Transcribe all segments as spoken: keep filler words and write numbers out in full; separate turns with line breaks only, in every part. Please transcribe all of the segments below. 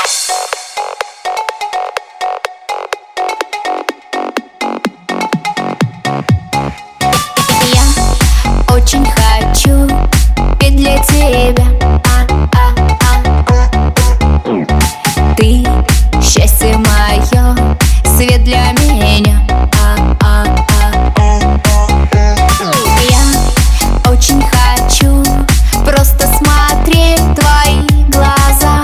Очень хочу петь для тебя. Ты счастье мое, свет для меня. Я очень хочу просто смотреть в твои глаза.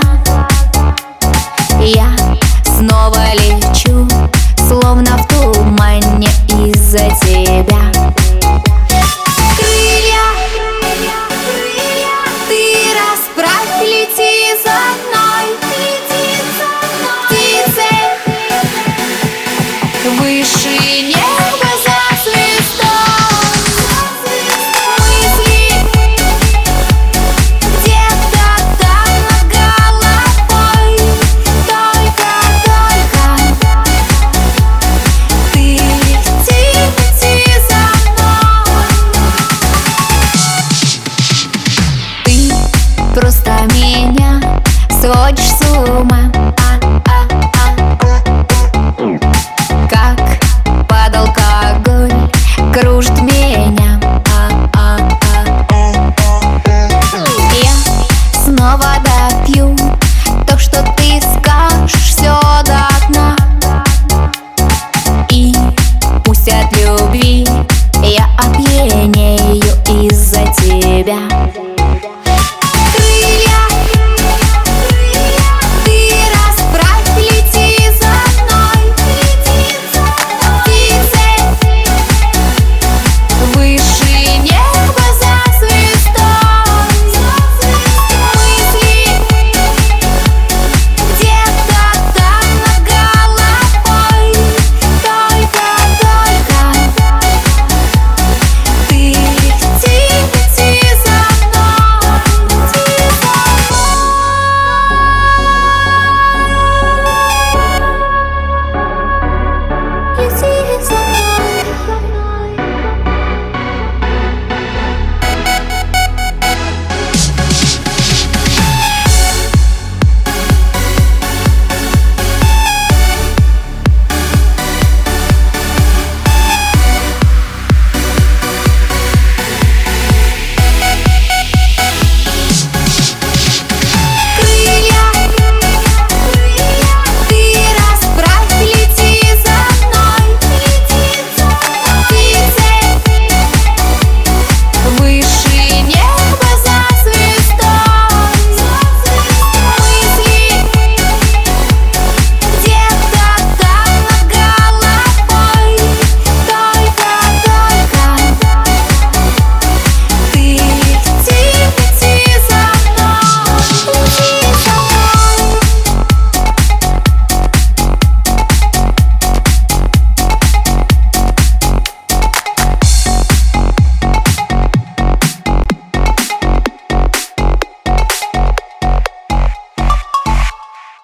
Я снова лечу, словно в тумане из-за тебя. Выше неба за звездой мысли где-то там над головой. Только-только ты лети, лети за мной. Ты просто меня сводишь